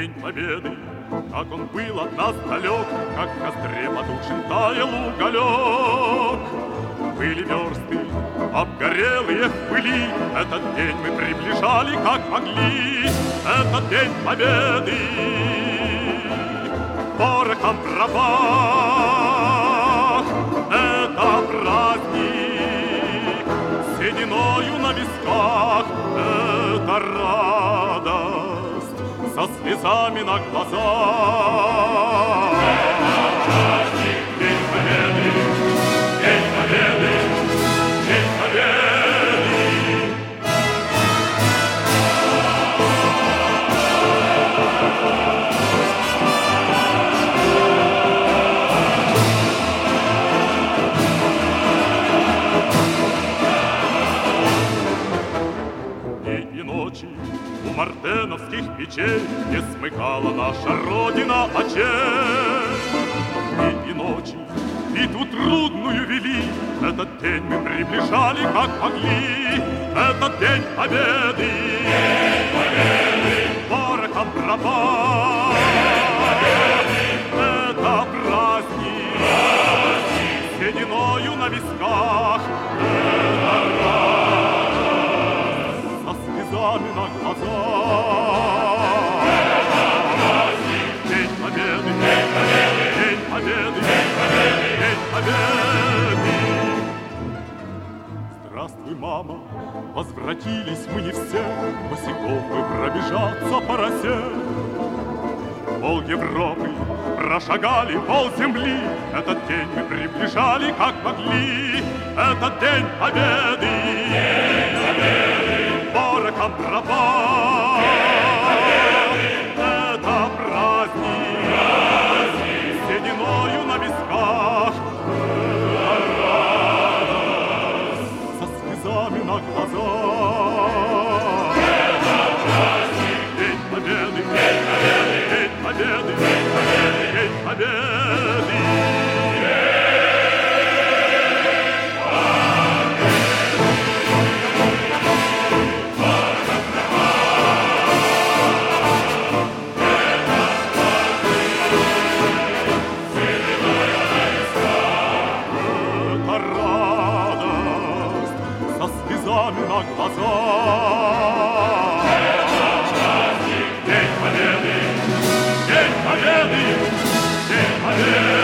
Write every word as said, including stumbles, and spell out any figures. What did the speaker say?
День Победы, как он был от нас далек, как в костре потухшим таял уголек. Были версты, обгорелые в пыли, этот день мы приближали, как могли. Этот День Победы порохом пропах. Это праздник сединою на висках. Это радость со слезами на глазах. День Победы, День Победы, День Победы. Дни и ночи у мартеновских печей не смыкала наша Родина очей. Дни и ночи битву трудную вели, этот день мы приближали, как могли. Этот День Победы, День Победы, порохом пропах. Это праздник, праздник сединою на висках. Это радость со слезами на глазах. Это праздник, День Победы, День Победы, День Победы, День Победы, День Победы. Здравствуй, мама, возвратились мы не все, босиком мы пробежаться по росе. Пол Европы прошагали, пол земли, этот день мы приближали, как могли. Этот День Победы, День Победы, порохом пропах. Это праздник, праздник сединою на висках. Со слезами на глазах. Это праздник, День Победы, День Победы, День Победы, День Победы, День Победы. Это радость со слезами на глазах. Это праздник, День Победы, День Победы, День Победы.